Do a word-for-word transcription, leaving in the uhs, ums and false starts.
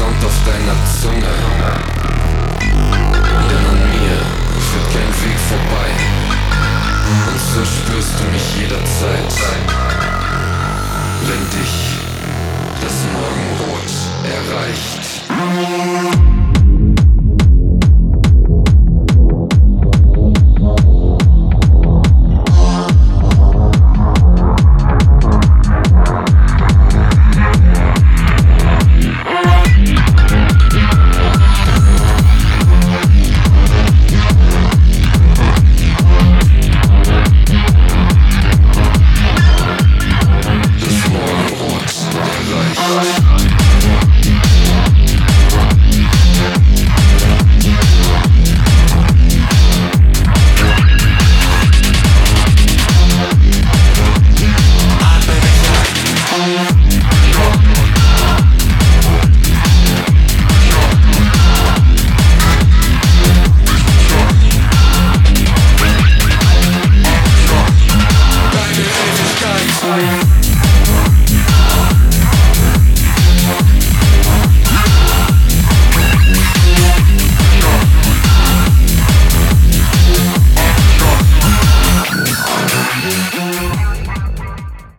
Sound auf deiner Zunge. Denn an mir führt kein Weg vorbei. Und so spürst du mich jederzeit, wenn dich das Morgenrot erreicht. Bye.